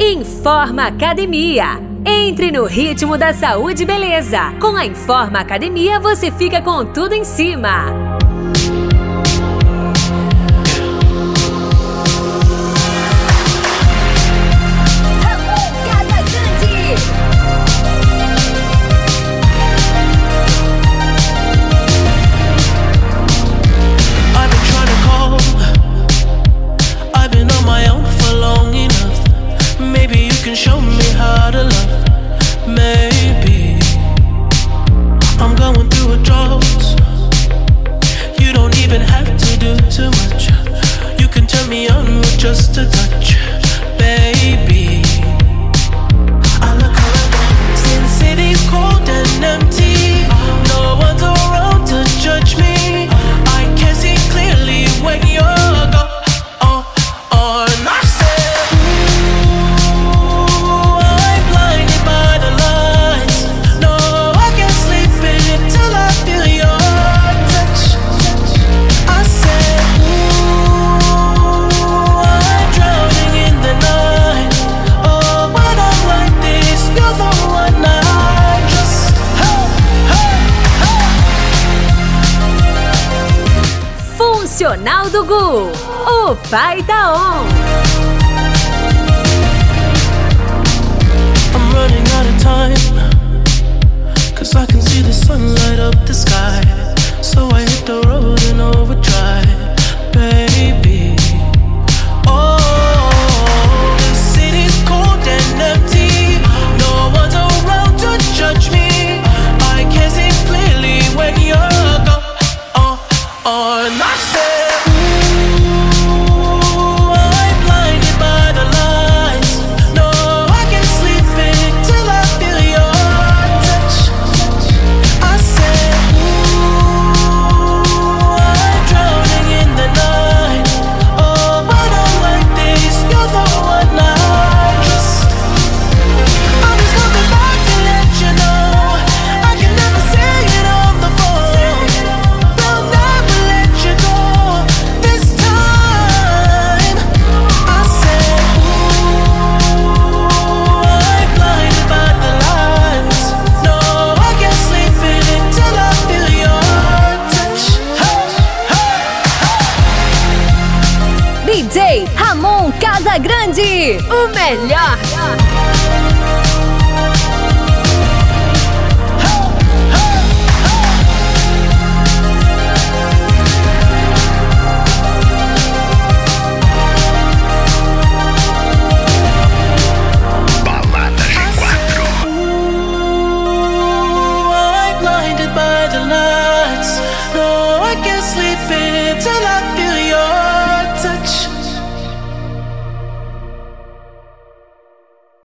Informa Academia. Entre no ritmo da saúde e beleza. Com a Informa Academia você fica com tudo em cima. Show me how to love. Maybe I'm going through a drought. You don't even have to do too much. You can turn me on with just a touch, baby. I look around since city's cold and empty. No one's around to judge me. I can see clearly when you're gone. Funcional do Gu, o pai tá on. I'm running out of time, 'cause I can see the sun light up the sky. So I hit the road in overdrive, baby. Oh, the city's cold and empty. No one's around to judge me. I can see clearly when you're gone. And I said, ooh, I'm blinded by the lights. No, I can't sleep until I feel your touch. I said, ooh, I'm drowning in the night. Oh, but I'm like this, you're the one I trust. I'm just coming back to let you know I can never say it on the phone. They'll never let you go this time. I said, ooh, I'm blinded by the lights. No, I can't sleep until I feel your touch. DJ Ramon Casagrande, o melhor. I'm blinded by the lights. No, I can't sleep until I feel your touch.